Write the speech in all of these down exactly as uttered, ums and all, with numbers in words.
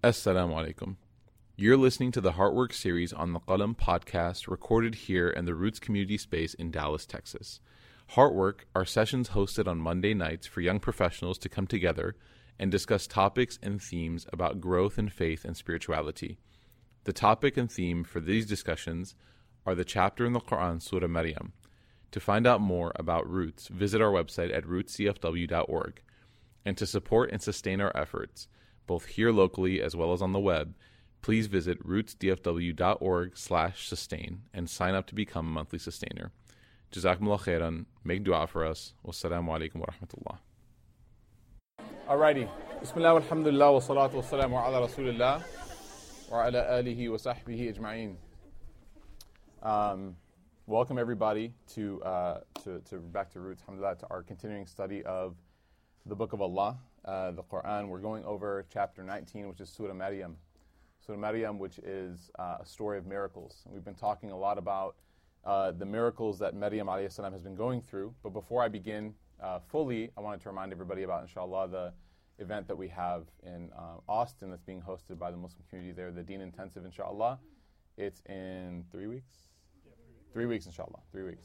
Assalamu alaikum. You're listening to the Heartwork series on the Qalam podcast, recorded here in the Roots community space in Dallas, Texas. Heartwork are sessions hosted on Monday nights for young professionals to come together and discuss topics and themes about growth in faith and spirituality. The topic and theme for these discussions are the chapter in the Quran, Surah Maryam. To find out more about Roots, visit our website at roots c f w dot org. And to support and sustain our efforts, both here locally as well as on the web, please visit roots d f w dot org slash sustain and sign up to become a monthly sustainer. Jazakumullah khairan. Make dua for us. Wassalamu alaikum wa rahmatullah. Alrighty. Bismillah, alhamdulillah, wa salatu wa salamu ala rasulillah wa ala alihi wa sahbihi ajma'een. Um, welcome everybody to, uh, to, to back to Roots, alhamdulillah, to our continuing study of the Book of Allah, uh, the Quran. We're going over chapter nineteen, which is Surah Maryam. Surah Maryam, which is uh, a story of miracles. And we've been talking a lot about uh, the miracles that Maryam alayhi salam has been going through. But before I begin uh, fully, I wanted to remind everybody about, inshallah, the event that we have in uh, Austin that's being hosted by the Muslim community there, the Deen Intensive, inshallah. It's in three weeks? Yeah, three weeks. Three weeks, inshallah. Three weeks.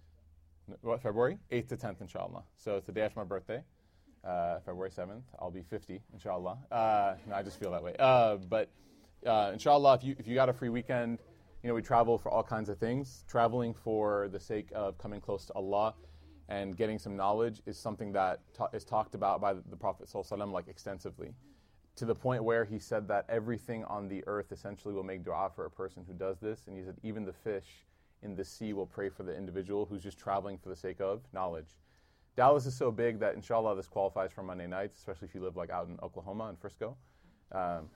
What, February? eighth to tenth, inshallah. So it's the day after my birthday. Uh, February seventh, I'll be fifty, inshallah. Uh, no, I just feel that way. Uh, but uh, inshallah, if you if you got a free weekend, you know, we travel for all kinds of things. Traveling for the sake of coming close to Allah and getting some knowledge is something that ta- is talked about by the, the Prophet sallallahu alaihi wasallam, like extensively, to the point where he said that everything on the earth essentially will make dua for a person who does this. And he said even the fish in the sea will pray for the individual who's just traveling for the sake of knowledge. Dallas is so big that, inshallah, this qualifies for Monday nights, especially if you live like out in Oklahoma and Frisco. Um,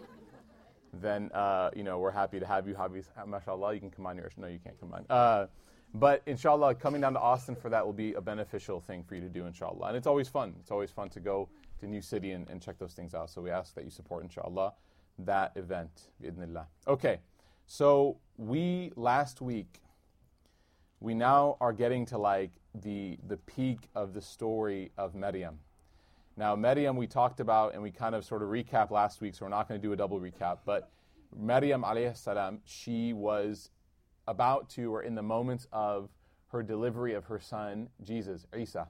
then, uh, you know, we're happy to have you. Happy, mashallah, you can combine your, no, you can't combine. Uh, but, inshallah, coming down to Austin for that will be a beneficial thing for you to do, inshallah. And it's always fun. It's always fun to go to a new city and, and check those things out. So we ask that you support, inshallah, that event, bi'idhnillah. Okay, so we, last week, we now are getting to like the the peak of the story of Maryam. Now, Maryam we talked about and we kind of sort of recapped last week, so we're not going to do a double recap. But Maryam alayhi salam, she was about to, or in the moments of her delivery of her son Jesus, Isa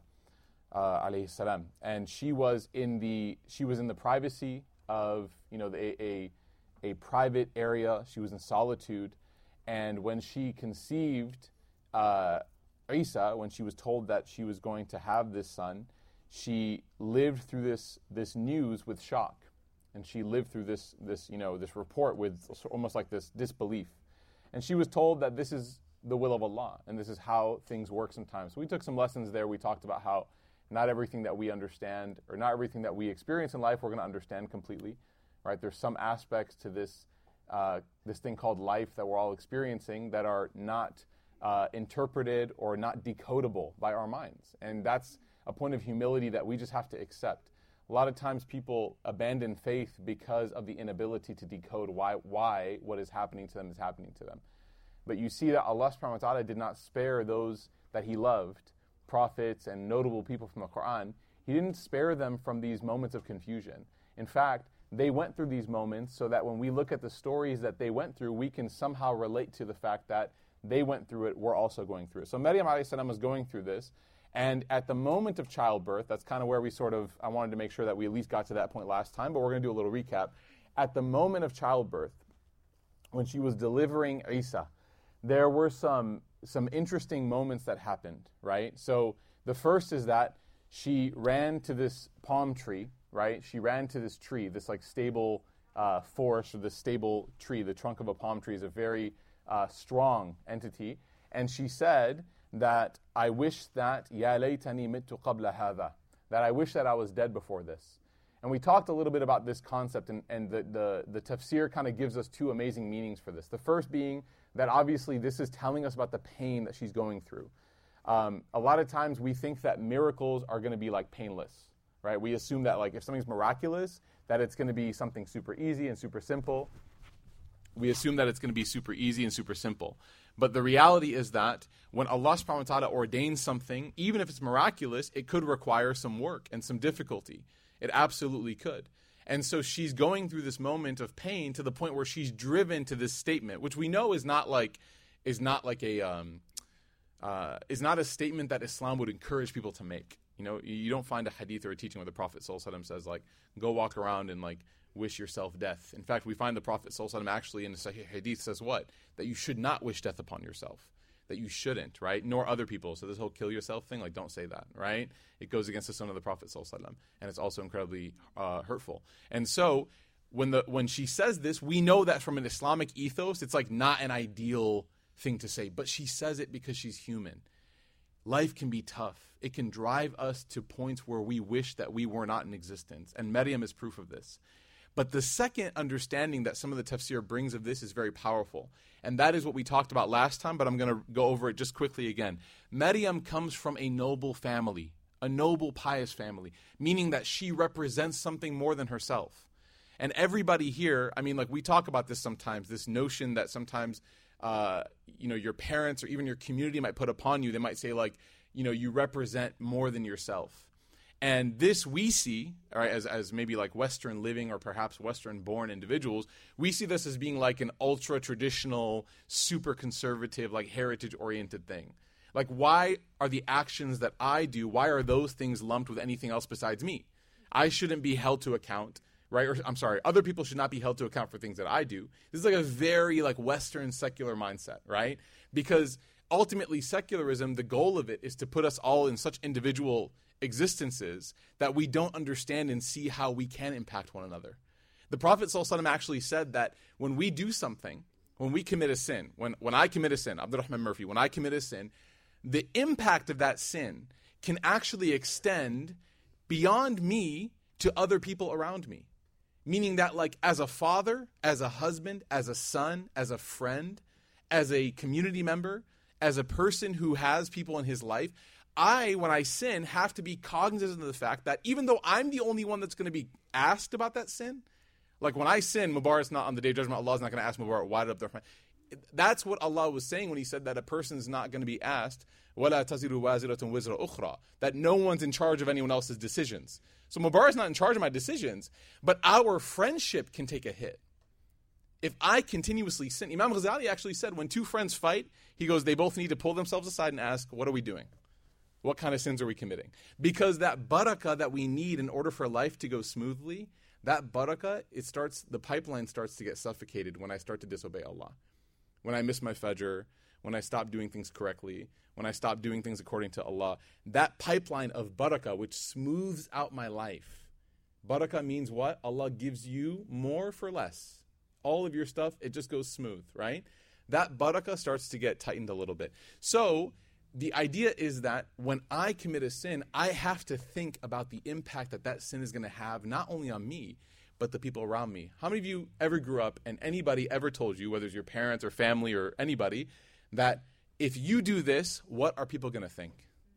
uh, alayhi salam, and she was in the she was in the privacy of you know the, a a private area. She was in solitude, and when she conceived Uh, Isa, when she was told that she was going to have this son, she lived through this this news with shock, and she lived through this this you know this report with almost like this disbelief, and she was told that this is the will of Allah and this is how things work sometimes. So we took some lessons there. We talked about how not everything that we understand or not everything that we experience in life we're going to understand completely, right? There's some aspects to this uh, this thing called life that we're all experiencing that are not Uh, interpreted or not decodable by our minds. And that's a point of humility that we just have to accept. A lot of times people abandon faith because of the inability to decode why why what is happening to them is happening to them. But you see that Allah subhanahu wa ta'ala did not spare those that He loved, prophets and notable people from the Quran. He didn't spare them from these moments of confusion. In fact, they went through these moments so that when we look at the stories that they went through, we can somehow relate to the fact that they went through it, we're also going through it. So Maryam alayhi salam was going through this, and at the moment of childbirth, that's kind of where we sort of, I wanted to make sure that we at least got to that point last time, but we're going to do a little recap. At the moment of childbirth, when she was delivering Isa, there were some some interesting moments that happened, right? So the first is that she ran to this palm tree, right? She ran to this tree, this like stable uh, forest, or this stable tree. The trunk of a palm tree is a very Uh, strong entity, and she said that I wish that ya laytani mittu qabla hadha, that I wish that I was dead before this. And we talked a little bit about this concept, and, and the, the, the tafsir kind of gives us two amazing meanings for this. The first being that obviously this is telling us about the pain that she's going through. Um, a lot of times we think that miracles are going to be like painless, right? We assume that like if something's miraculous, that it's going to be something super easy and super simple. We assume that it's going to be super easy and super simple. But the reality is that when Allah subhanahu wa ta'ala ordains something, even if it's miraculous, it could require some work and some difficulty. It absolutely could. And so she's going through this moment of pain to the point where she's driven to this statement, which we know is not like is not like a um, uh, is not a statement that Islam would encourage people to make. You know, you don't find a hadith or a teaching where the Prophet sallallahu alaihi wasallam says like, go walk around and like wish yourself death. In fact, we find the Prophet sallallahu alaihi wasallam actually in the Sahih hadith says what? That you should not wish death upon yourself. That you shouldn't, right? Nor other people. So this whole kill yourself thing, like don't say that, right? It goes against the sunnah of the Prophet sallallahu alaihi wasallam, and it's also incredibly uh, hurtful. And so when the when she says this, we know that from an Islamic ethos, it's like not an ideal thing to say, but she says it because she's human. Life can be tough. It can drive us to points where we wish that we were not in existence, and Maryam is proof of this. But the second understanding that some of the tafsir brings of this is very powerful. And that is what we talked about last time, but I'm going to go over it just quickly again. Maryam comes from a noble family, a noble, pious family, meaning that she represents something more than herself. And everybody here, I mean, like we talk about this sometimes, this notion that sometimes, uh, you know, your parents or even your community might put upon you. They might say like, you know, you represent more than yourself. And this we see, all right, as, as maybe like Western living or perhaps Western-born individuals, we see this as being like an ultra-traditional, super conservative, like heritage-oriented thing. Like, why are the actions that I do, why are those things lumped with anything else besides me? I shouldn't be held to account, right? Or I'm sorry, other people should not be held to account for things that I do. This is like a very like Western secular mindset, right? Because ultimately secularism, the goal of it is to put us all in such individual existences that we don't understand and see how we can impact one another. The Prophet ﷺ actually said that when we do something, when we commit a sin, when, when I commit a sin, Abdurrahman Murphy, when I commit a sin, the impact of that sin can actually extend beyond me to other people around me. Meaning that like as a father, as a husband, as a son, as a friend, as a community member, as a person who has people in his life, I, when I sin, have to be cognizant of the fact that even though I'm the only one that's going to be asked about that sin, like when I sin, Mubarak's not on the day of judgment, Allah's not going to ask Mubarak, why did Abdurrahman? That's what Allah was saying when he said that a person's not going to be asked, وَلَا تَزِرُ وَازِرَةٌ وِزْرَ أُخْرَى, that no one's in charge of anyone else's decisions. So Mubarak's not in charge of my decisions, but our friendship can take a hit. If I continuously sin, Imam Ghazali actually said when two friends fight, he goes, they both need to pull themselves aside and ask, what are we doing? What kind of sins are we committing? Because that barakah that we need in order for life to go smoothly, that barakah, it starts, the pipeline starts to get suffocated when I start to disobey Allah. When I miss my fajr, when I stop doing things correctly, when I stop doing things according to Allah, that pipeline of barakah, which smooths out my life. Barakah means what? Allah gives you more for less. All of your stuff, it just goes smooth, right? That barakah starts to get tightened a little bit. So, the idea is that when I commit a sin, I have to think about the impact that that sin is going to have, not only on me, but the people around me. How many of you ever grew up and anybody ever told you, whether it's your parents or family or anybody, that if you do this, what are people going to think?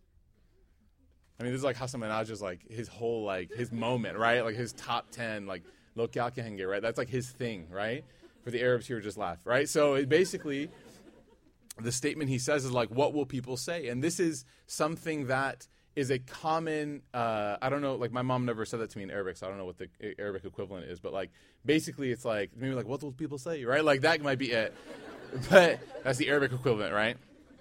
I mean, this is like Hassan Minhaj's like his whole like his moment, right? Like his top ten, like lo kya kahenge, right? That's like his thing, right? For the Arabs here, just laugh, right? So it basically, the statement he says is like, what will people say? And this is something that is a common, uh, I don't know, like my mom never said that to me in Arabic, so I don't know what the Arabic equivalent is, but like basically it's like, maybe like, what will people say, right? Like that might be it. But that's the Arabic equivalent, right?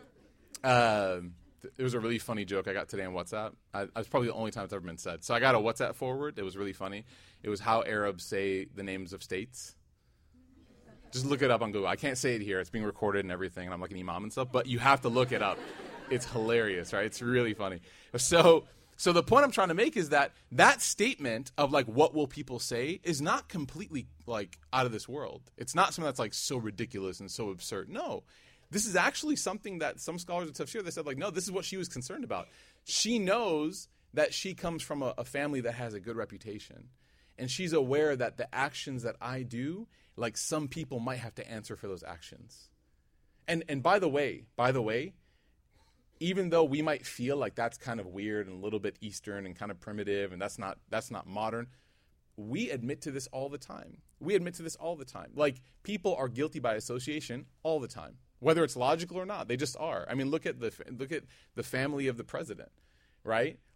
Um, th- it was a really funny joke I got today on WhatsApp. I, it's probably the only time it's ever been said. So I got a WhatsApp forward. It was really funny. It was how Arabs say the names of states. Just look it up on Google. I can't say it here. It's being recorded and everything, and I'm like an imam and stuff, but you have to look it up. It's hilarious, right? It's really funny. So so the point I'm trying to make is that that statement of like what will people say is not completely like out of this world. It's not something that's like so ridiculous and so absurd. No. This is actually something that some scholars of tafsir, they said like, no, this is what she was concerned about. She knows that she comes from a, a family that has a good reputation. And she's aware that the actions that I do, like some people might have to answer for those actions. And and by the way, by the way, even though we might feel like that's kind of weird and a little bit Eastern and kind of primitive and that's not that's not modern, we admit to this all the time. We admit to this all the time. Like people are guilty by association all the time, whether it's logical or not. They just are. I mean, look at the look at the family of the president, right?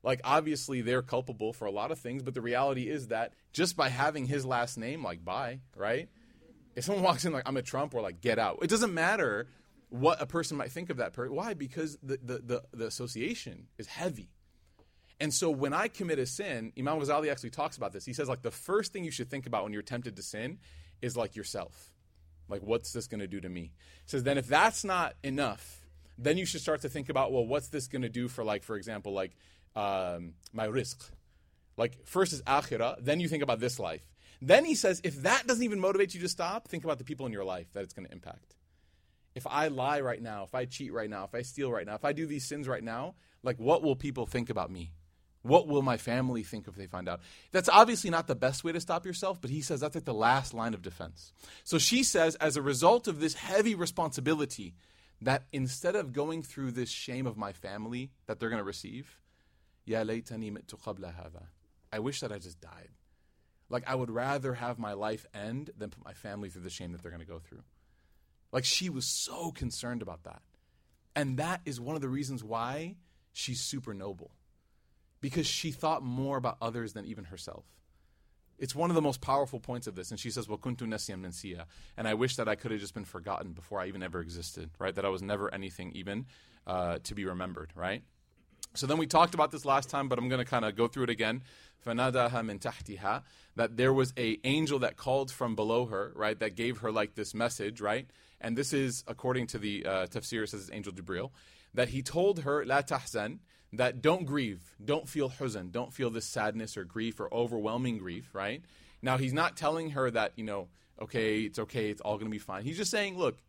Like, obviously, they're culpable for a lot of things, but the reality is that just by having his last name, like, bye, right? If someone walks in like, I'm a Trump, or like, get out. It doesn't matter what a person might think of that person. Why? Because the, the, the, the association is heavy. And so when I commit a sin, Imam Ghazali actually talks about this. He says, like, the first thing you should think about when you're tempted to sin is, like, yourself. Like, what's this going to do to me? He says, then if that's not enough, then you should start to think about, well, what's this going to do for, like, for example, like, um, my rizq. Like, first is akhirah, then you think about this life. Then he says, if that doesn't even motivate you to stop, think about the people in your life that it's going to impact. If I lie right now, if I cheat right now, if I steal right now, if I do these sins right now, like, what will people think about me? What will my family think if they find out? That's obviously not the best way to stop yourself, but he says that's like the last line of defense. So she says, as a result of this heavy responsibility, that instead of going through this shame of my family that they're going to receive, Ya laytani mittu qabla hadha. I wish that I just died. Like, I would rather have my life end than put my family through the shame that they're going to go through. Like, she was so concerned about that. And that is one of the reasons why she's super noble. Because she thought more about others than even herself. It's one of the most powerful points of this. And she says, وَكُنْتُ نَسْيًا مَنْسِيًا. And I wish that I could have just been forgotten before I even ever existed, right? That I was never anything even uh, to be remembered, right? So then we talked about this last time, but I'm going to kind of go through it again. فَنَادَاهَا مِنْ تَحْتِهَا. That there was a angel that called from below her, right? That gave her like this message, right? And this is, according to the uh, tafsir, it says Angel Jibril, that he told her, لَا تَحْزَنْ, that don't grieve, don't feel huzn, don't feel this sadness or grief or overwhelming grief, right? Now, he's not telling her that, you know, okay, it's okay, it's all going to be fine. He's just saying, look,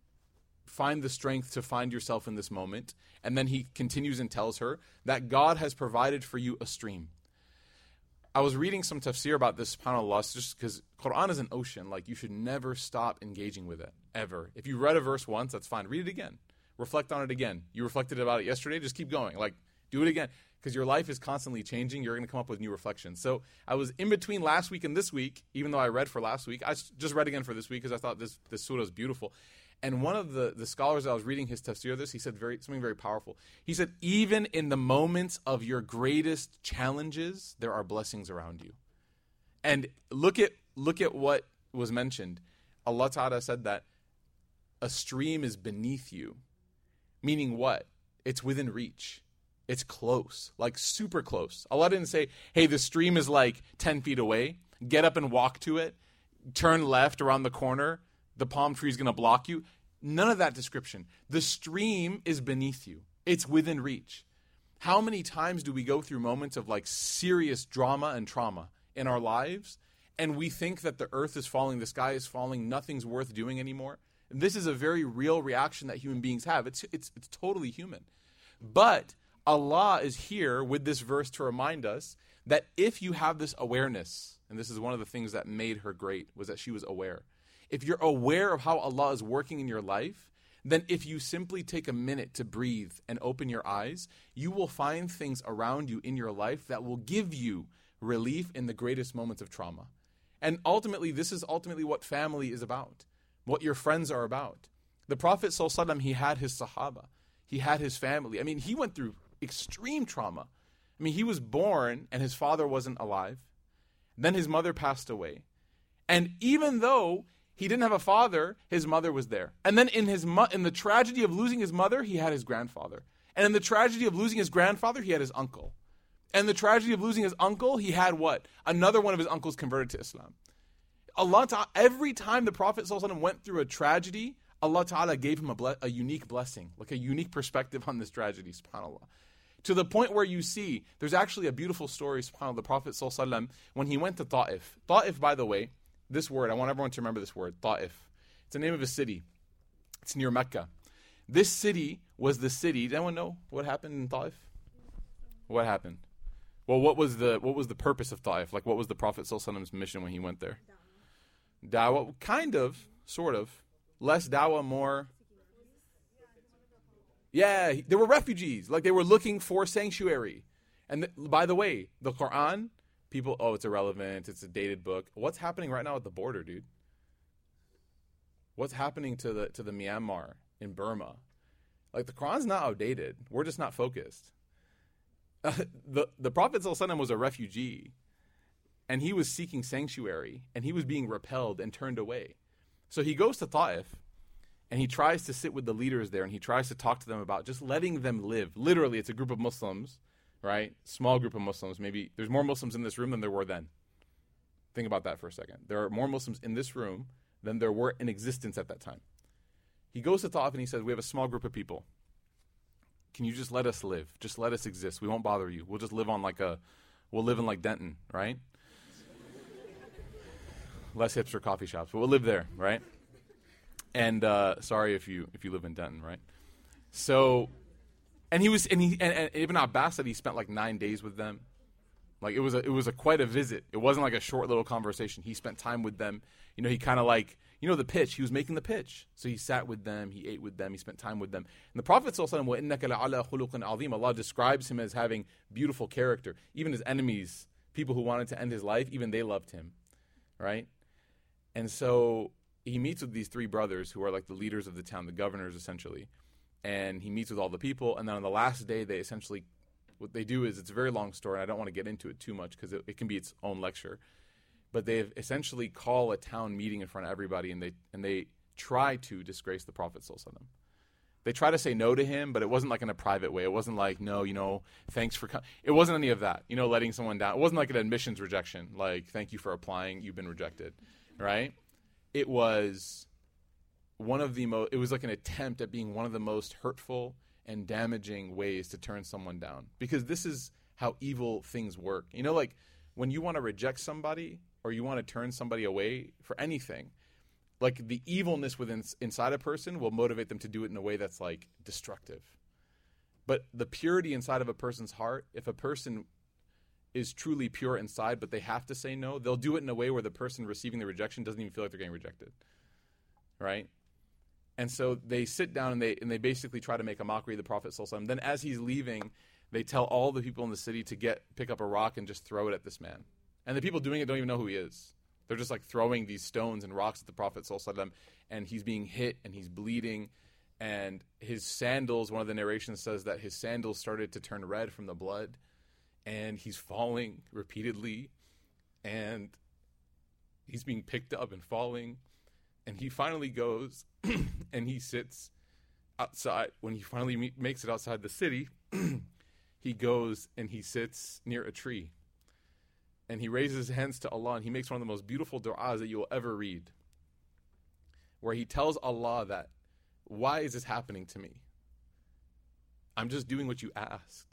find the strength to find yourself in this moment. And then he continues and tells her that God has provided for you a stream. I was reading some tafsir about this, subhanAllah, just because Quran is an ocean. Like, you should never stop engaging with it, ever. If you read a verse once, that's fine. Read it again. Reflect on it again. You reflected about it yesterday, just keep going. Like, do it again. Because your life is constantly changing. You're going to come up with new reflections. So I was in between last week and this week, even though I read for last week. I just read again for this week because I thought this, this surah is beautiful. And one of the, the scholars that I was reading his tafsir of this, he said very something very powerful. He said, even in the moments of your greatest challenges, there are blessings around you. And look at look at what was mentioned. Allah Ta'ala said that a stream is beneath you. Meaning what? It's within reach. It's close, like super close. Allah didn't say, hey, the stream is like ten feet away. Get up and walk to it. Turn left around the corner. The palm tree is going to block you. None of that description. The stream is beneath you. It's within reach. How many times do we go through moments of like serious drama and trauma in our lives, and we think that the earth is falling, the sky is falling, nothing's worth doing anymore? And this is a very real reaction that human beings have. It's, it's, it's totally human. But Allah is here with this verse to remind us that if you have this awareness, and this is one of the things that made her great, was that she was aware. If you're aware of how Allah is working in your life, then if you simply take a minute to breathe and open your eyes, you will find things around you in your life that will give you relief in the greatest moments of trauma. And ultimately, this is ultimately what family is about, what your friends are about. The Prophet ﷺ, he had his Sahaba, he had his family. I mean, he went through extreme trauma. I mean, he was born and his father wasn't alive. Then his mother passed away. And even though he didn't have a father, his mother was there. And then in his mo- in the tragedy of losing his mother, he had his grandfather. And in the tragedy of losing his grandfather, he had his uncle. And the tragedy of losing his uncle, he had what? Another one of his uncles converted to Islam. Allah Ta'ala, every time the Prophet ﷺ went through a tragedy, Allah Ta'ala gave him a, ble- a unique blessing, like a unique perspective on this tragedy, subhanAllah. To the point where you see, there's actually a beautiful story, subhanAllah, the Prophet ﷺ, when he went to Ta'if. Ta'if, by the way, this word, I want everyone to remember this word, Ta'if. It's the name of a city. It's near Mecca. This city was the city. Does anyone know what happened in Ta'if? What happened? Well, what was the what was the purpose of Ta'if? Like, what was the Prophet ﷺ's mission when he went there? Dawah, kind of, sort of. Less dawah, more. Yeah, there were refugees. Like, they were looking for sanctuary. And th- by the way, the Quran, people, oh, it's irrelevant, it's a dated book. What's happening right now at the border, dude? What's happening to the to the Myanmar in Burma? Like, the Quran's not outdated. We're just not focused. the, the Prophet ﷺ was a refugee, and he was seeking sanctuary, and he was being repelled and turned away. So he goes to Ta'if, and he tries to sit with the leaders there, and he tries to talk to them about just letting them live. Literally, it's a group of Muslims, right? Small group of Muslims. Maybe there's more Muslims in this room than there were then. Think about that for a second. There are more Muslims in this room than there were in existence at that time. He goes to Ta'if and he says, we have a small group of people. Can you just let us live? Just let us exist. We won't bother you. We'll just live on like a, we'll live in like Denton, right? Less hipster coffee shops, but we'll live there, right? And uh, sorry if you if you live in Denton, right? So, and he was, and he and, and Ibn Abbas said he spent like nine days with them. Like it was a, it was a quite a visit. It wasn't like a short little conversation. He spent time with them. You know, he kind of like, you know, the pitch. He was making the pitch. So he sat with them. He ate with them. He spent time with them. And the Prophet ﷺ, وَإِنَّكَ لَعَلَىٰ خُلُقٍ عَظِيمٍ, Allah describes him as having beautiful character. Even his enemies, people who wanted to end his life, even they loved him, right? And so he meets with these three brothers who are like the leaders of the town, the governors essentially. And he meets with all the people. And then on the last day, they essentially, what they do is, it's a very long story, and I don't want to get into it too much because it, it can be its own lecture. But they essentially call a town meeting in front of everybody, and they and they try to disgrace the Prophet ﷺ. They try to say no to him, but it wasn't like in a private way. It wasn't like, no, you know, thanks for coming. It wasn't any of that, you know, letting someone down. It wasn't like an admissions rejection, like, thank you for applying, you've been rejected, right? It was one of the most, it was like an attempt at being one of the most hurtful and damaging ways to turn someone down. Because this is how evil things work. You know, like when you want to reject somebody or you want to turn somebody away for anything, like the evilness within inside a person will motivate them to do it in a way that's like destructive. But the purity inside of a person's heart, if a person is truly pure inside but they have to say no, they'll do it in a way where the person receiving the rejection doesn't even feel like they're getting rejected. Right? And so they sit down and they and they basically try to make a mockery of the Prophet ﷺ. Then as he's leaving, they tell all the people in the city to get pick up a rock and just throw it at this man. And the people doing it don't even know who he is. They're just like throwing these stones and rocks at the Prophet ﷺ, and he's being hit and he's bleeding. And his sandals, one of the narrations says that his sandals started to turn red from the blood, and he's falling repeatedly, and he's being picked up and falling. And he finally goes and he sits outside. When he finally me- makes it outside the city, he goes and he sits near a tree. And he raises his hands to Allah, and he makes one of the most beautiful du'as that you will ever read, where he tells Allah that, why is this happening to me? I'm just doing what you asked.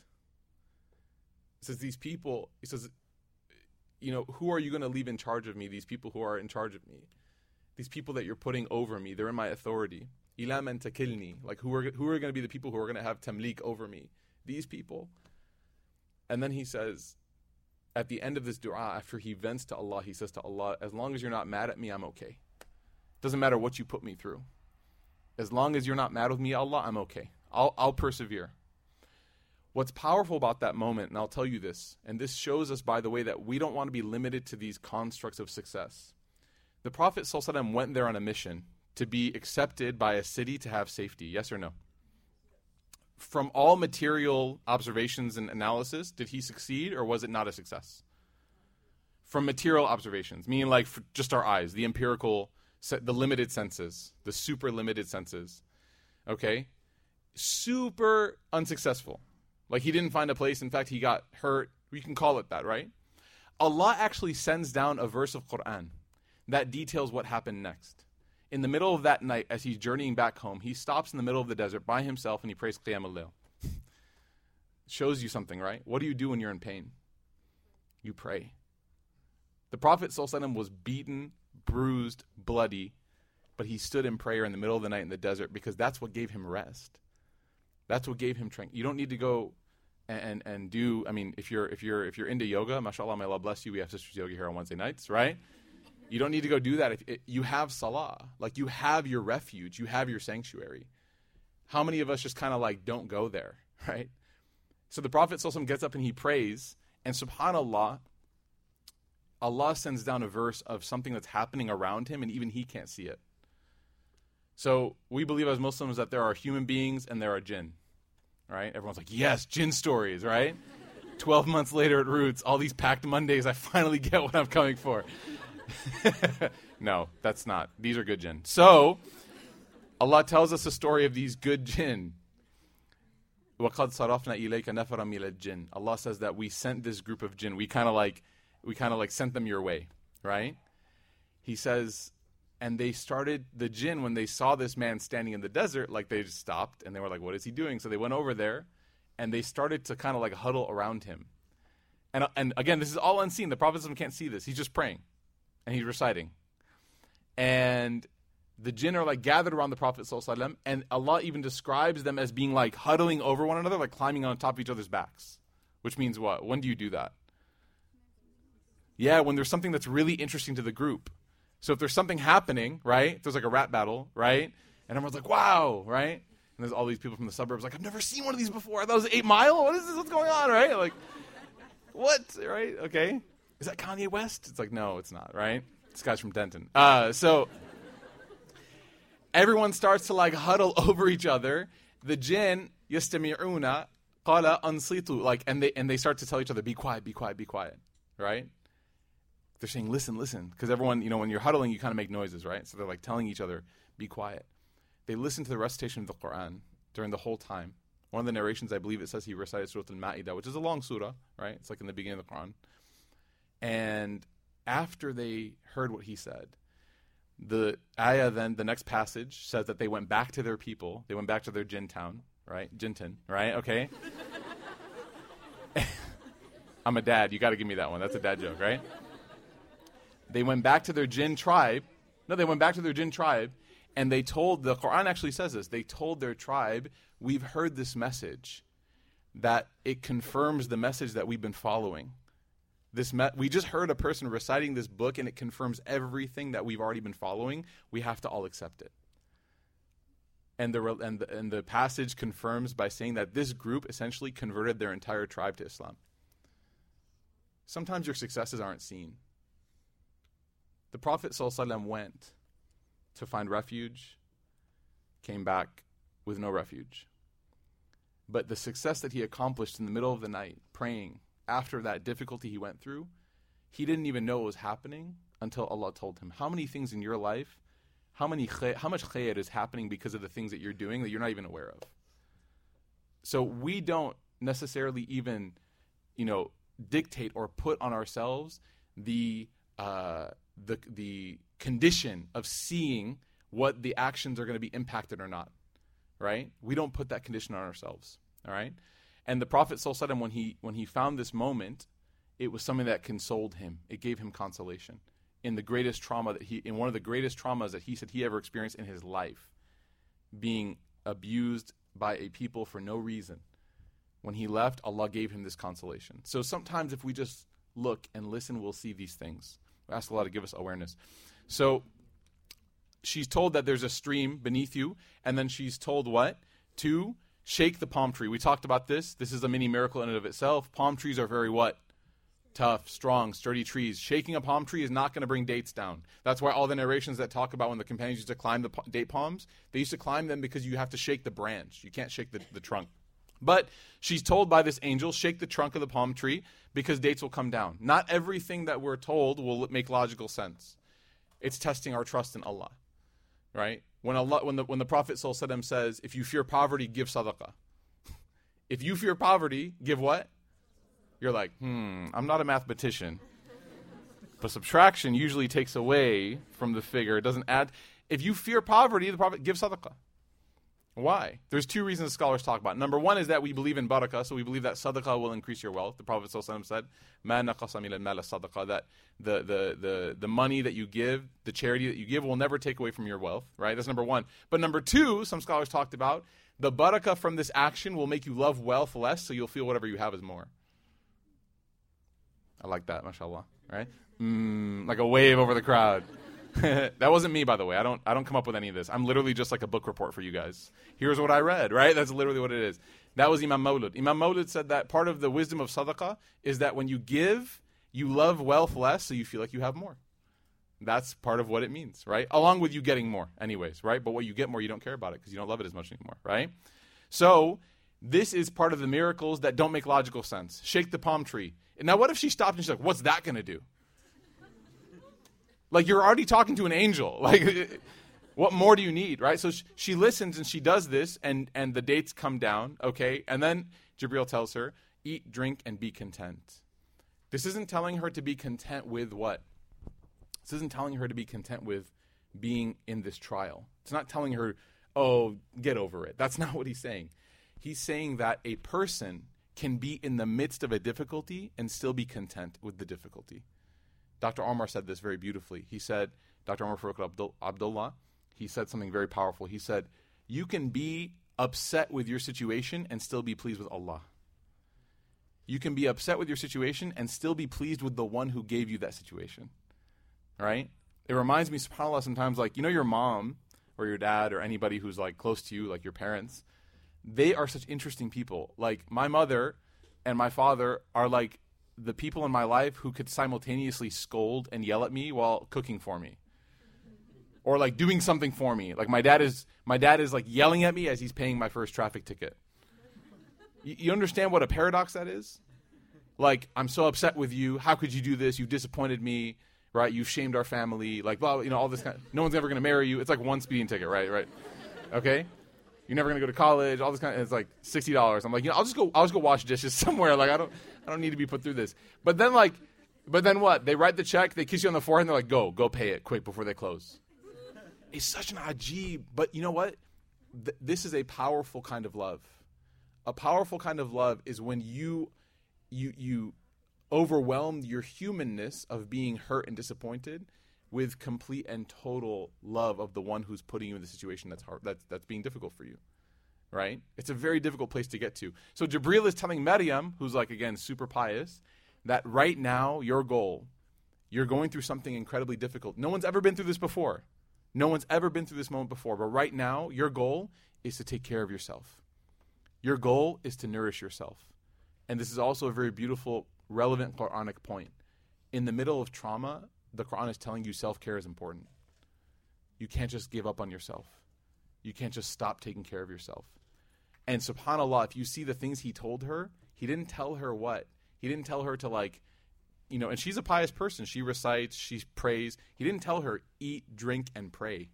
He says, these people, he says, you know, who are you going to leave in charge of me? These people who are in charge of me. These people that you're putting over me, they're in my authority. Ila man takilni, like who are who are going to be the people who are going to have tamlik over me? These people. And then he says, at the end of this dua, after he vents to Allah, he says to Allah, as long as you're not mad at me, I'm okay. Doesn't matter what you put me through. As long as you're not mad with me, Allah, I'm okay. I'll I'll persevere. What's powerful about that moment, and I'll tell you this, and this shows us, by the way, that we don't want to be limited to these constructs of success. The Prophet ﷺ went there on a mission to be accepted by a city to have safety. Yes or no? From all material observations and analysis, did he succeed or was it not a success? From material observations, meaning like for just our eyes, the empirical, the limited senses, the super limited senses. Okay? Super unsuccessful. Like he didn't find a place. In fact, he got hurt. We can call it that, right? Allah actually sends down a verse of Quran that details what happened next. In the middle of that night, as he's journeying back home, he stops in the middle of the desert by himself and he prays Qiyam al-Layl. Shows you something, right? What do you do when you're in pain? You pray. The Prophet ﷺ was beaten, bruised, bloody, but he stood in prayer in the middle of the night in the desert because that's what gave him rest. That's what gave him strength. You don't need to go and, and, and do, I mean, if you're if you're if you're into yoga, mashallah, may Allah bless you. We have Sisters Yoga here on Wednesday nights, right? You don't need to go do that. If it, you have salah, like you have your refuge, you have your sanctuary. How many of us just kind of like don't go there, right? So the Prophet ﷺ gets up and he prays, and subhanallah, Allah sends down a verse of something that's happening around him, and even he can't see it. So we believe as Muslims that there are human beings and there are jinn, right? Everyone's like, yes, jinn stories, right? twelve months later at Roots, all these packed Mondays, I finally get what I'm coming for. No, that's not. These are good jinn. So, Allah tells us a story of these good jinn. وَقَدْ صَرَفْنَا إِلَيْكَ نَفَرًا مِنَ الْجِنِّ. Allah says that we sent this group of jinn. We kind of like, we kind of like sent them your way, right? He says, and they started, the jinn, when they saw this man standing in the desert, like they just stopped and they were like, what is he doing? So they went over there and they started to kind of like huddle around him. And, and again, this is all unseen. The Prophet can't see this. He's just praying and he's reciting. And the jinn are like gathered around the Prophet ﷺ, and Allah even describes them as being like huddling over one another, like climbing on top of each other's backs. Which means what? When do you do that? Yeah, when there's something that's really interesting to the group. So if there's something happening, right? There's like a rap battle, right? And everyone's like, wow, right? And there's all these people from the suburbs like, I've never seen one of these before. I thought it was eight Mile? What is this? What's going on, right? Like, what? Right? Okay. Is that Kanye West? It's like, no, it's not, right? This guy's from Denton. Uh, so... Everyone starts to like huddle over each other. The jinn yastami'una qala ansitu, like, and they and they start to tell each other, be quiet, be quiet, be quiet, right? They're saying, listen, listen, because everyone, you know, when you're huddling, you kind of make noises, right? So they're like telling each other, be quiet. They listen to the recitation of the Quran during the whole time. One of the narrations, I believe, it says he recited Surah Al-Ma'idah, which is a long surah, right? It's like in the beginning of the Quran. And after they heard what he said, the ayah then, the next passage, says that they went back to their people. They went back to their jinn town, right? Jinton, right? Okay. I'm a dad. You got to give me that one. That's a dad joke, right? They went back to their jinn tribe. No, they went back to their jinn tribe, and they told, the Quran actually says this, they told their tribe, we've heard this message, that it confirms the message that we've been following. This me- we just heard a person reciting this book, and it confirms everything that we've already been following. We have to all accept it. And the, re- and the and the passage confirms by saying that this group essentially converted their entire tribe to Islam. Sometimes your successes aren't seen. The Prophet ﷺ went to find refuge, came back with no refuge. But the success that he accomplished in the middle of the night, praying, after that difficulty he went through, he didn't even know it was happening until Allah told him. How many things in your life, how many khay, how much khayr is happening because of the things that you're doing that you're not even aware of? So we don't necessarily even, you know, dictate or put on ourselves the uh, the the condition of seeing what the actions are going to be impacted or not, right? We don't put that condition on ourselves, all right? And the Prophet ﷺ, when he when he found this moment, it was something that consoled him. It gave him consolation in the greatest trauma that he, in one of the greatest traumas that he said he ever experienced in his life, being abused by a people for no reason. When he left, Allah gave him this consolation. So sometimes if we just look and listen, we'll see these things. We ask Allah to give us awareness. So she's told that there's a stream beneath you, and then she's told what? To shake the palm tree. We talked about this. This is a mini miracle in and of itself. Palm trees are very what? Tough, strong, sturdy trees. Shaking a palm tree is not going to bring dates down. That's why all the narrations that talk about when the companions used to climb the date palms, they used to climb them because you have to shake the branch. You can't shake the, the trunk. But she's told by this angel, shake the trunk of the palm tree because dates will come down. Not everything that we're told will make logical sense. It's testing our trust in Allah, right? When Allah, when the when the Prophet ﷺ says, if you fear poverty, give sadaqah. If you fear poverty, give what? You're like, hmm, I'm not a mathematician. But subtraction usually takes away from the figure. It doesn't add. If you fear poverty, the Prophet, give sadaqah. Why? There's two reasons scholars talk about. Number one is that we believe in barakah, so we believe that sadaqah will increase your wealth. The Prophet ﷺ said, "Ma naqasa min al-mal sadaqah," that the, the, the, the money that you give, the charity that you give, will never take away from your wealth. Right? That's number one. But number two, some scholars talked about, the barakah from this action will make you love wealth less, so you'll feel whatever you have is more. I like that, mashallah. Right? Mm, like a wave over the crowd. That wasn't me, by the way. I don't I don't come up with any of this. I'm literally just like a book report for you guys. Here's what I read, right? That's literally what it is. That was Imam Mawlud. Imam Mawlud said that part of the wisdom of sadaqah is that when you give, you love wealth less, so you feel like you have more. That's part of what it means, right? Along with you getting more anyways, right? But what you get more, you don't care about it because you don't love it as much anymore, right? So This is part of the miracles that don't make logical sense. Shake the palm tree. And now what if she stopped and she's like, what's that going to do? Like, you're already talking to an angel. Like, what more do you need, right? So she, she listens and she does this, and, and the dates come down, okay? And then Jibreel tells her, eat, drink, and be content. This isn't telling her to be content with what? This isn't telling her to be content with being in this trial. It's not telling her, oh, get over it. That's not what he's saying. He's saying that a person can be in the midst of a difficulty and still be content with the difficulty. Doctor Omar said this very beautifully. He said, Doctor Omar Farooq Abdul- Abdullah, he said something very powerful. He said, you can be upset with your situation and still be pleased with Allah. You can be upset with your situation and still be pleased with the one who gave you that situation. Right? It reminds me, subhanAllah, sometimes, like, you know, your mom or your dad or anybody who's like close to you, like your parents, they are such interesting people. Like, my mother and my father are like the people in my life who could simultaneously scold and yell at me while cooking for me. Or like doing something for me. Like my dad is my dad is like yelling at me as he's paying my first traffic ticket. You, you understand what a paradox that is? Like, I'm so upset with you. How could you do this? You disappointed me, right? You've shamed our family. Like, well, you know, all this kind of, no one's ever going to marry you. It's like one speeding ticket, right? Right. Okay? You're never going to go to college. All this kind of, it's like sixty dollars. I'm like, you know, I'll just go I'll just go wash dishes somewhere. Like, I don't I don't need to be put through this. But then like but then what? They write the check, they kiss you on the forehead, and they're like, go, go pay it quick before they close. It's such an ajib. But you know what? Th- this is a powerful kind of love. A powerful kind of love is when you you you overwhelm your humanness of being hurt and disappointed with complete and total love of the one who's putting you in the situation that's hard, that's that's being difficult for you, right? It's a very difficult place to get to. So Jibreel is telling Maryam, who's like, again, super pious, that right now your goal, you're going through something incredibly difficult. No one's ever been through this before. No one's ever been through this moment before. But right now, your goal is to take care of yourself. Your goal is to nourish yourself. And this is also a very beautiful, relevant Quranic point. In the middle of trauma, the Quran is telling you self-care is important. You can't just give up on yourself. You can't just stop taking care of yourself. And subhanAllah, if you see the things he told her, he didn't tell her what? He didn't tell her to like, you know, and she's a pious person. She recites, she prays. He didn't tell her eat, drink, and pray.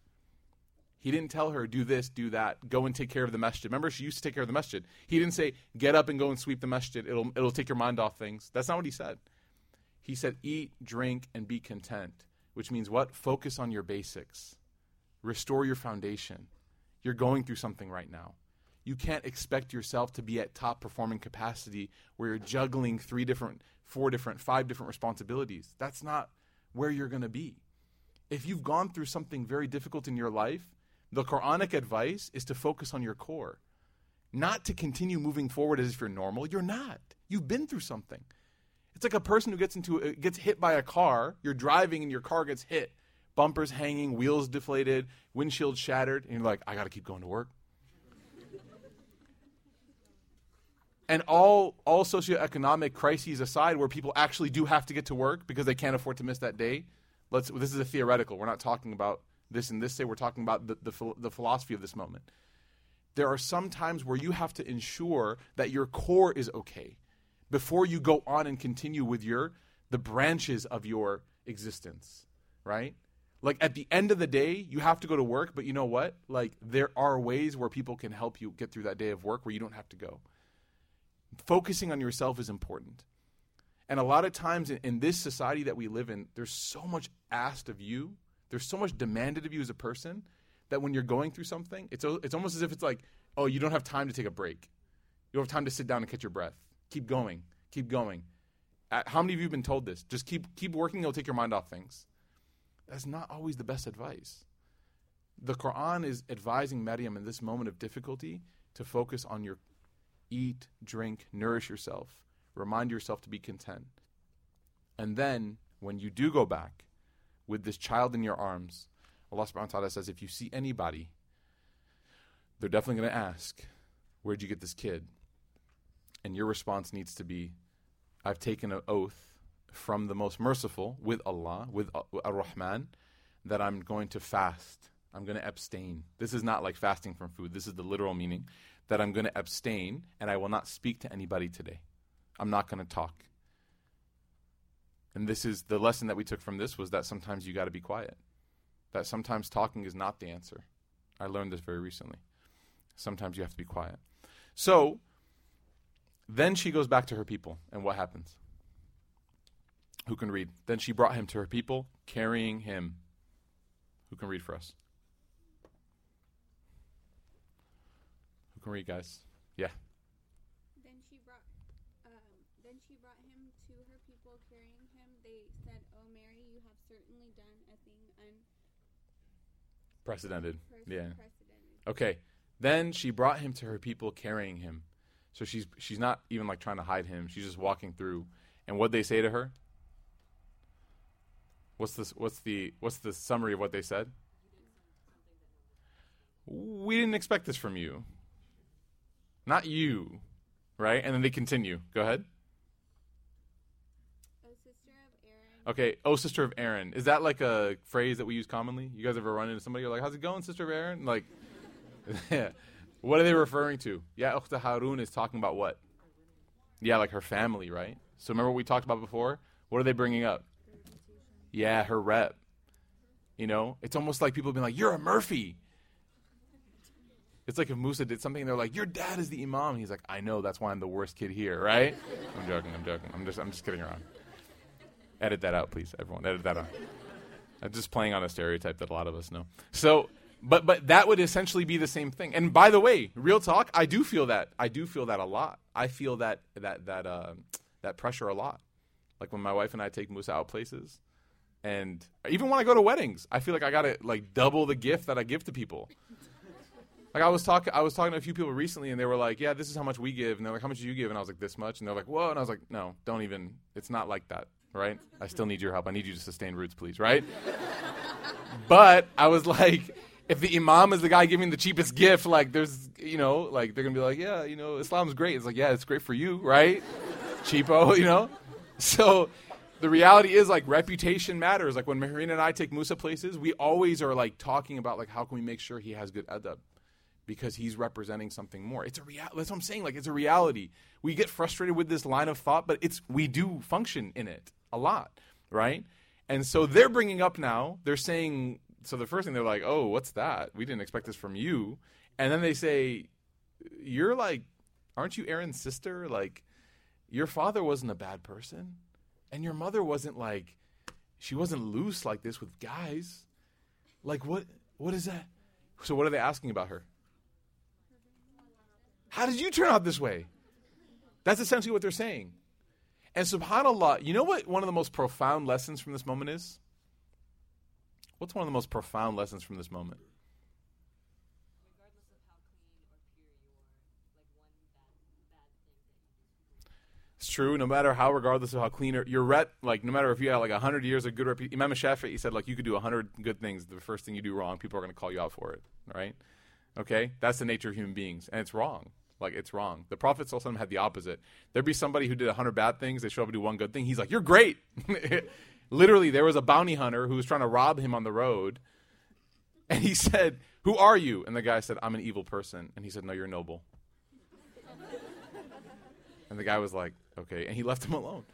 He didn't tell her do this, do that, go and take care of the masjid. Remember, she used to take care of the masjid. He didn't say, get up and go and sweep the masjid. It'll, it'll take your mind off things. That's not what he said. He said, eat, drink, and be content, which means what? Focus on your basics. Restore your foundation. You're going through something right now. You can't expect yourself to be at top performing capacity where you're juggling three different, four different, five different responsibilities. That's not where you're going to be. If you've gone through something very difficult in your life, the Quranic advice is to focus on your core, not to continue moving forward as if you're normal. You're not. You've been through something. It's like a person who gets into a, gets hit by a car. You're driving and your car gets hit. Bumpers hanging, wheels deflated, windshield shattered. And you're like, I got to keep going to work. And all all socioeconomic crises aside, where people actually do have to get to work because they can't afford to miss that day. Let's. This is a theoretical. We're not talking about this and this day. We're talking about the, the, the philosophy of this moment. There are some times where you have to ensure that your core is okay before you go on and continue with your the branches of your existence, right? Like at the end of the day, you have to go to work, but you know what? Like there are ways where people can help you get through that day of work where you don't have to go. Focusing on yourself is important. And a lot of times in, in this society that we live in, there's so much asked of you, there's so much demanded of you as a person that when you're going through something, it's it's almost as if it's like, oh, you don't have time to take a break. You don't have time to sit down and catch your breath. Keep going. Keep going. Uh, how many of you have been told this? Just keep keep working, it'll take your mind off things. That's not always the best advice. The Quran is advising Maryam in this moment of difficulty to focus on your eat, drink, nourish yourself. Remind yourself to be content. And then, when you do go back with this child in your arms, Allah subhanahu wa ta'ala says, if you see anybody, they're definitely going to ask, where'd you get this kid? And your response needs to be, I've taken an oath from the most merciful, with Allah, with Ar-Rahman, that I'm going to fast. I'm going to abstain. This is not like fasting from food. This is the literal meaning. that I'm going to abstain and I will not speak to anybody today. I'm not going to talk. And this is the lesson that we took from this, was that sometimes you got to be quiet. That sometimes talking is not the answer. I learned this very recently. Sometimes you have to be quiet. So then she goes back to her people, and what happens? Who can read? Then she brought him to her people, carrying him. Who can read for us? Who can read, guys? Yeah. Then she brought, um, then she brought him to her people, carrying him. They said, "Oh, Mary, you have certainly done a thing Precedented. Yeah. unprecedented." Okay. Then she brought him to her people, carrying him. So she's she's not even like trying to hide him. She's just walking through. And what they say to her? What's this? What's the what's the summary of what they said? We didn't expect this from you. Not you, right? And then they continue. Go ahead. "O sister of Aaron." Okay. Oh, sister of Aaron. Is that like a phrase that we use commonly? You guys ever run into somebody? You're like, "How's it going, sister of Aaron?" Like, yeah. What are they referring to? Yeah, Ukhta Harun is talking about what? Yeah, like her family, right? So remember what we talked about before? What are they bringing up? Yeah, her rep. You know, it's almost like people being like, "You're a Murphy." It's like if Musa did something, they're like, "Your dad is the imam." He's like, "I know, that's why I'm the worst kid here," right? I'm joking, I'm joking. I'm just I'm just kidding around. Edit that out, please, everyone. Edit that out. I'm just playing on a stereotype that a lot of us know. So, but but that would essentially be the same thing. And by the way, real talk, I do feel that. I do feel that a lot. I feel that that that uh, that pressure a lot. Like when my wife and I take Musa out places, and even when I go to weddings, I feel like I gotta like double the gift that I give to people. Like I was talking, I was talking to a few people recently, and they were like, "Yeah, this is how much we give," and they're like, "How much do you give?" And I was like, "This much," and they're like, "Whoa," and I was like, "No, don't even. It's not like that, right? I still need your help. I need you to sustain Roots, please, right?" But I was like, if the imam is the guy giving the cheapest gift, like there's, you know, like they're gonna be like, "Yeah, you know, Islam's great." It's like, yeah, it's great for you, right? Cheapo, you know. So the reality is, like, reputation matters. Like when Mehreen and I take Musa places, we always are like talking about like how can we make sure he has good adab. Because he's representing something more. It's a real. That's what I'm saying. Like, it's a reality. We get frustrated with this line of thought, but it's we do function in it a lot, right? And so they're bringing up now. They're saying. So the first thing they're like, "Oh, what's that? We didn't expect this from you." And then they say, "You're like, aren't you Aaron's sister? Like, your father wasn't a bad person, and your mother wasn't like, she wasn't loose like this with guys. Like, what? What is that?" So what are they asking about her? How did you turn out this way? That's essentially what they're saying. And subhanAllah, you know what one of the most profound lessons from this moment is? What's one of the most profound lessons from this moment? Regardless of how clean or pure you are, like one bad, bad thing that you do. It's true. No matter how, regardless of how clean or your rep, like no matter if you have like a hundred years of good rep, Imam Shafi'i said like you could do a hundred good things. The first thing you do wrong, people are going to call you out for it. Right? Okay, that's the nature of human beings, and it's wrong. Like, it's wrong. The Prophet ﷺ had the opposite. There'd be somebody who did a hundred bad things. They show up and do one good thing. He's like, "You're great." Literally, there was a bounty hunter who was trying to rob him on the road. And he said, "Who are you?" And the guy said, "I'm an evil person." And he said, "No, you're noble." And the guy was like, "Okay." And he left him alone.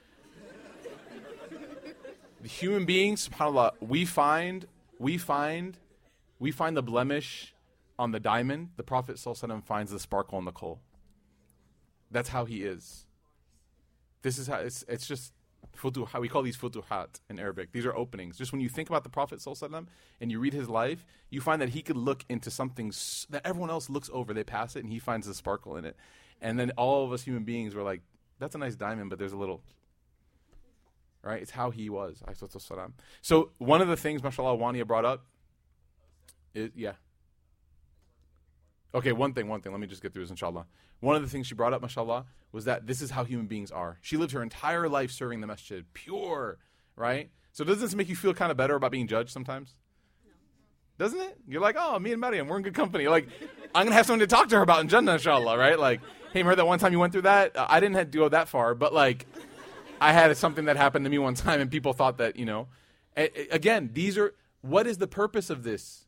The human beings, subhanAllah, we find, we find, we find the blemish on the diamond. The Prophet ﷺ finds the sparkle in the coal. That's how he is. This is how it's. It's just futuhat. We call these futuhat in Arabic. These are openings. Just when you think about the Prophet ﷺ and you read his life, you find that he could look into something s- that everyone else looks over. They pass it, and he finds the sparkle in it. And then all of us human beings were like, "That's a nice diamond, but there's a little." Right? It's how he was. So one of the things, mashallah, Wania brought up is yeah. Okay, one thing, one thing. Let me just get through this, inshallah. One of the things she brought up, mashallah, was that this is how human beings are. She lived her entire life serving the masjid, pure, right? So doesn't this make you feel kind of better about being judged sometimes? No. Doesn't it? You're like, "Oh, me and Maryam, we're in good company." Like, I'm going to have something to talk to her about in Jannah, inshallah, right? Like, "Hey, remember that one time you went through that? Uh, I didn't have to go that far, but like, I had something that happened to me one time and people thought that, you know." A- a- again, these are, what is the purpose of this?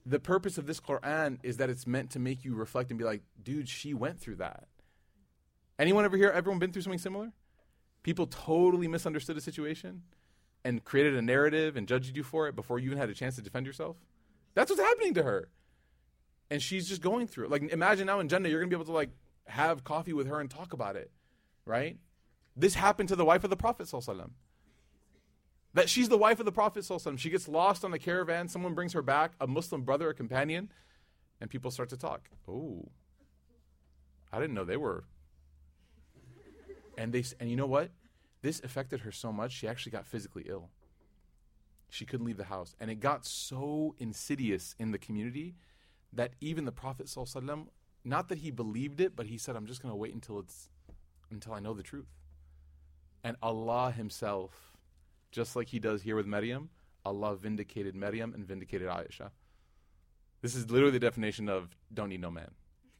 the purpose of this Quran is that it's meant to make you reflect and be like, dude, she went through that. Anyone ever here, everyone been through something similar? People totally misunderstood a situation and created a narrative and judged you for it before you even had a chance to defend yourself? That's what's happening to her. And she's just going through it. Like, imagine now in Jannah, you're going to be able to, like, have coffee with her and talk about it, right? This happened to the wife of the Prophet ﷺ. That she's the wife of the Prophet ﷺ. She gets lost on the caravan. Someone brings her back, a Muslim brother, a companion, and people start to talk. Oh, I didn't know they were. And they and you know what? This affected her so much, she actually got physically ill. She couldn't leave the house. And it got so insidious in the community that even the Prophet ﷺ, not that he believed it, but he said, I'm just going to wait until it's until I know the truth. And Allah himself, just like he does here with Maryam, Allah vindicated Maryam and vindicated Aisha. This is literally the definition of don't need no man.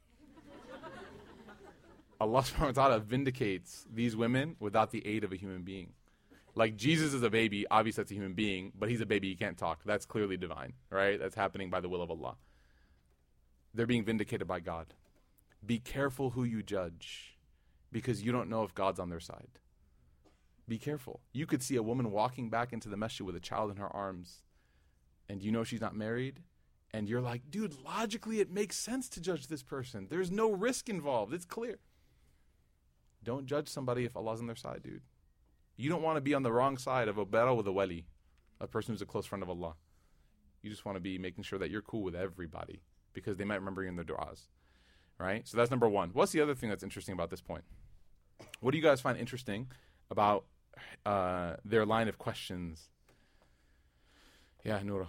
Allah subhanahu wa ta'ala vindicates these women without the aid of a human being. Like Jesus is a baby, obviously that's a human being, but he's a baby, he can't talk. That's clearly divine, right? That's happening by the will of Allah. They're being vindicated by God. Be careful who you judge, because you don't know if God's on their side. Be careful. You could see a woman walking back into the masjid with a child in her arms, and you know she's not married, and you're like, dude, logically it makes sense to judge this person. There's no risk involved. It's clear. Don't judge somebody if Allah's on their side, dude. You don't want to be on the wrong side of a battle with a wali, a person who's a close friend of Allah. You just want to be making sure that you're cool with everybody, because they might remember you in their du'as. Right? So that's number one. What's the other thing that's interesting about this point? What do you guys find interesting about uh, their line of questions? Yeah, Noura.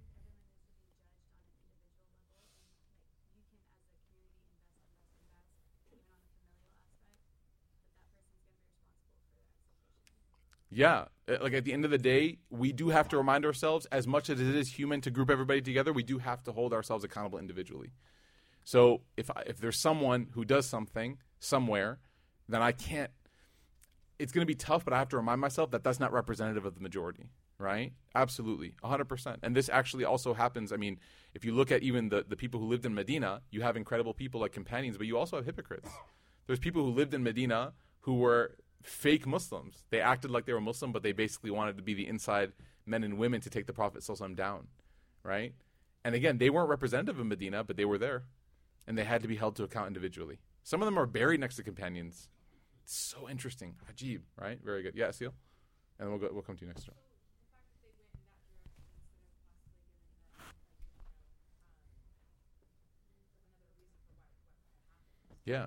Yeah, like at the end of the day, we do have to remind ourselves, as much as it is human to group everybody together, we do have to hold ourselves accountable individually. So if I, if there's someone who does something somewhere, then I can't, it's going to be tough, but I have to remind myself that that's not representative of the majority, right? Absolutely, one hundred percent. And this actually also happens, I mean, if you look at even the, the people who lived in Medina, you have incredible people like companions, but you also have hypocrites. There's people who lived in Medina who were fake Muslims. They acted like they were Muslim, but they basically wanted to be the inside men and women to take the Prophet ﷺ down, right? And again, they weren't representative of Medina, but they were there, and they had to be held to account individually. Some of them are buried next to companions. It's so interesting. Ajib, right? Very good. Yeah, Seal? And we'll go, we'll come to you next. Yeah.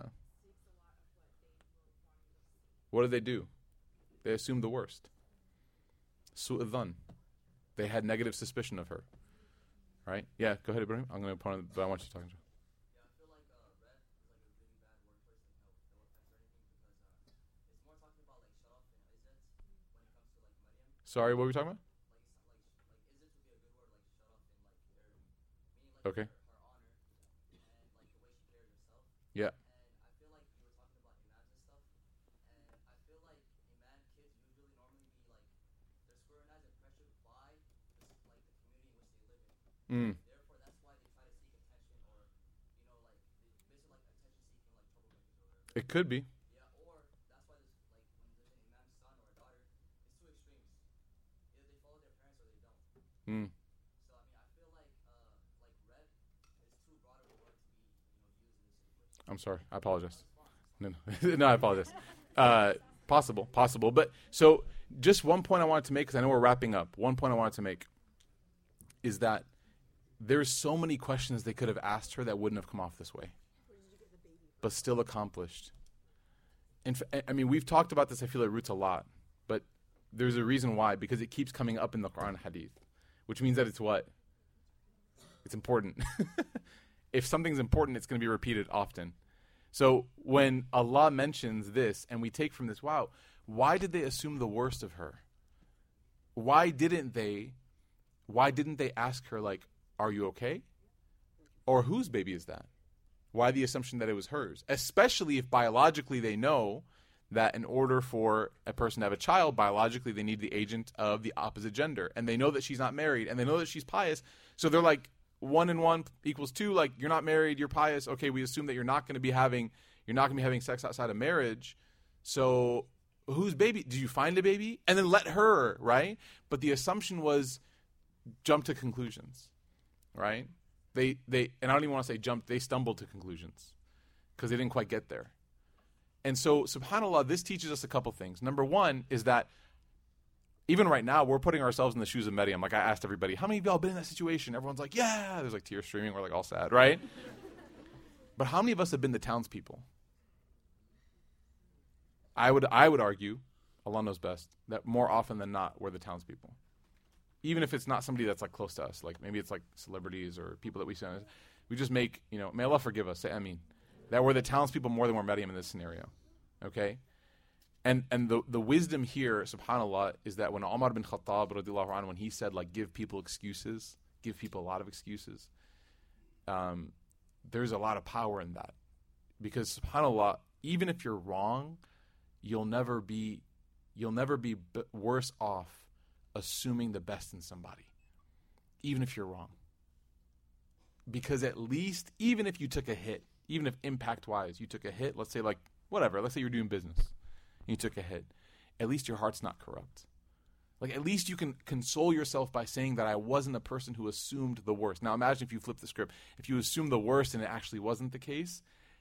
What did they do? They assumed the worst. Su'u dhan. They had negative suspicion of her. Right? Yeah, go ahead, Ibrahim. I'm going to put on, but I want you to talk to her. Yeah, I feel like uh, Red is like a really bad workplace and no, no offense or anything, because uh, it's more talking about like shut up and izzat when it comes to like Maryam. Sorry, what were we talking about? Like, like, like izzat would be a good word, like shut up and like their, meaning like Okay. her, her honor and like the way she carries herself. Yeah. And I feel like you were talking about imams and stuff, and I feel like imam kids usually normally be like, they're scrutinized and pressured by this, like the community in which they live in. Mm. Therefore, that's why they try to seek attention, or you know, like they basically like attention seeking, like troublemakers or whatever. It could be. Yeah, or that's why there's like when there's an imam's son or a daughter, it's two extremes. Either they follow their parents or they don't. Mm. So I mean, I feel like uh, like Red is too broad of a word to be, you know, used in this situation. I'm sorry. I apologize. No, no, no I apologize. Uh, possible, possible. But so just one point I wanted to make, because I know we're wrapping up. One point I wanted to make is that there's so many questions they could have asked her that wouldn't have come off this way, but still accomplished. In fa- I mean, we've talked about this, I feel, at Roots a lot, but there's a reason why, because it keeps coming up in the Quran and Hadith, which means that it's what? It's important. If something's important, it's going to be repeated often. So when Allah mentions this, and we take from this, wow, why did they assume the worst of her? Why didn't they, why didn't they ask her, like, are you okay? Or whose baby is that? Why the assumption that it was hers? Especially if biologically they know that in order for a person to have a child, biologically they need the agent of the opposite gender. And they know that she's not married, and they know that she's pious. So they're like, one and one equals two. Like, you're not married, you're pious. Okay, we assume that you're not going to be having you're not going to be having sex outside of marriage. So whose baby? Did you find a baby? And then let her, right? But the assumption was jump to conclusions, right? They they and I don't even want to say jump. They stumbled to conclusions because they didn't quite get there. And so, subhanAllah, this teaches us a couple things. Number one is that even right now, we're putting ourselves in the shoes of Maryam. Like, I asked everybody, how many of y'all been in that situation? Everyone's like, yeah. There's like tears streaming. We're like all sad, right? But how many of us have been the townspeople? I would I would argue, Allah knows best, that more often than not, we're the townspeople. Even if it's not somebody that's like close to us, like maybe it's like celebrities or people that we send, we just make, you know, may Allah forgive us, say Ameen, that we're the townspeople more than we're Maryam in this scenario, okay? And and the the wisdom here, subhanAllah, is that when Umar bin Khattab, radiallahu anhu, when he said, like, give people excuses, give people a lot of excuses, um, there's a lot of power in that. Because, subhanAllah, even if you're wrong, you'll never be, you'll never be b- worse off assuming the best in somebody, even if you're wrong. Because at least, even if you took a hit, even if impact-wise you took a hit, let's say like, whatever, let's say you're doing business, and you took a hit, at least your heart's not corrupt. Like, at least you can console yourself by saying that I wasn't a person who assumed the worst. Now imagine if you flip the script. If you assume the worst and it actually wasn't the case,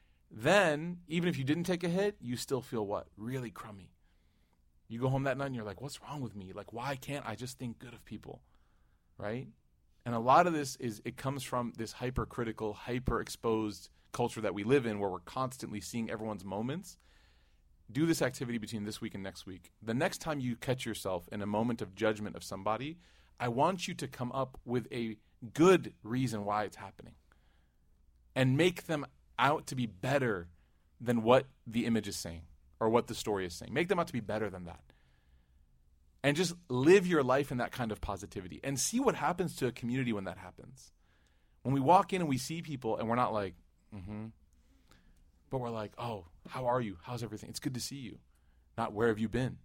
then, even if you didn't take a hit, you still feel what? Really crummy. You go home that night and you're like, what's wrong with me? Like, why can't I just think good of people? Right? And a lot of this is, it comes from this hypercritical, hyper-exposed culture that we live in, where we're constantly seeing everyone's moments. Do this activity between this week and next week. The next time you catch yourself in a moment of judgment of somebody, I want you to come up with a good reason why it's happening. And make them out to be better than what the image is saying or what the story is saying. Make them out to be better than that. And just live your life in that kind of positivity and see what happens to a community when that happens. When we walk in and we see people and we're not like, mm-hmm, but we're like, oh, how are you? How's everything? It's good to see you. Not where have you been?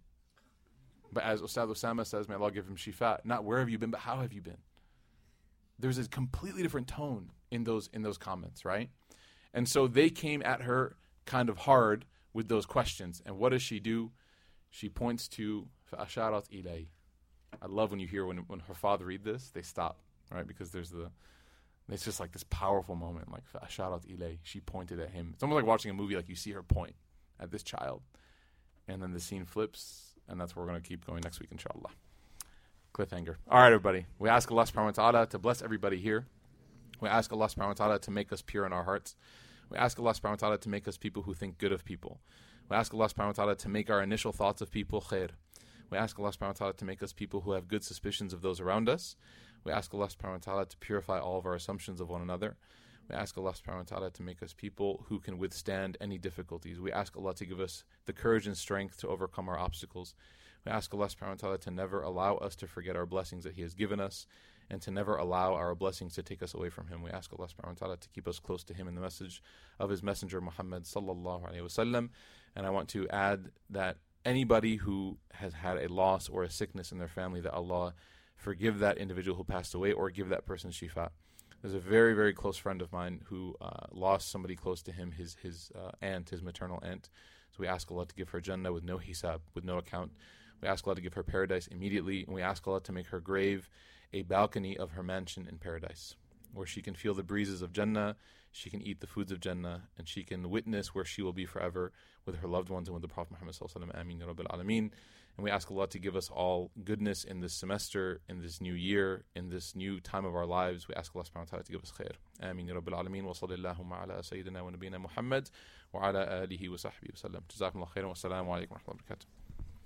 But as Ustad Osama says, may Allah give him shifa, not where have you been, but how have you been? There's a completely different tone in those in those comments, right? And so they came at her kind of hard with those questions. And what does she do? She points to فَأَشَارَتْ إِلَيْهِ. I love when you hear when when her father read this, they stop, right? Because there's the, it's just like this powerful moment, like فَأَشَارَتْ إِلَيْهِ. She pointed at him. It's almost like watching a movie, like you see her point at this child. And then the scene flips, and that's where we're going to keep going next week, inshallah. Cliffhanger. All right, everybody. We ask Allah subhanahu wa ta'ala to bless everybody here. We ask Allah subhanahu wa ta'ala to make us pure in our hearts. We ask Allah subhanahu wa ta'ala to make us people who think good of people. We ask Allah subhanahu wa ta'ala to make our initial thoughts of people khair. We ask Allah subhanahu wa ta'ala to make us people who have good suspicions of those around us. We ask Allah subhanahu wa ta'ala to purify all of our assumptions of one another. We ask Allah subhanahu wa ta'ala to make us people who can withstand any difficulties. We ask Allah to give us the courage and strength to overcome our obstacles. We ask Allah subhanahu wa ta'ala to never allow us to forget our blessings that He has given us, and to never allow our blessings to take us away from Him. We ask Allah subhanahu wa ta'ala to keep us close to Him in the message of His Messenger Muhammad sallallahu alayhi wa sallam. And I want to add that anybody who has had a loss or a sickness in their family, that Allah forgive that individual who passed away or give that person shifa. There's a very, very close friend of mine who uh, lost somebody close to him, his his uh, aunt, his maternal aunt. So we ask Allah to give her Jannah with no hisab, with no account. We ask Allah to give her paradise immediately, and we ask Allah to make her grave a balcony of her mansion in paradise, where she can feel the breezes of Jannah, she can eat the foods of Jannah, and she can witness where she will be forever with her loved ones and with the Prophet Muhammad sallallahu alaihi wasallam. Ameen ya Rabbil Alameen. And we ask Allah to give us all goodness in this semester, in this new year, in this new time of our lives. We ask Allah subhanahu wa ta'ala to give us khair. Ameen ya Rabbil Alameen. Wa sallallahu ala sayyidina wa nabina Muhammad wa ala alihi wa sahbihi wa sallam. Jazakumullah khairan wa assalamu alaikum wa rahmatullahi wa barakatuh.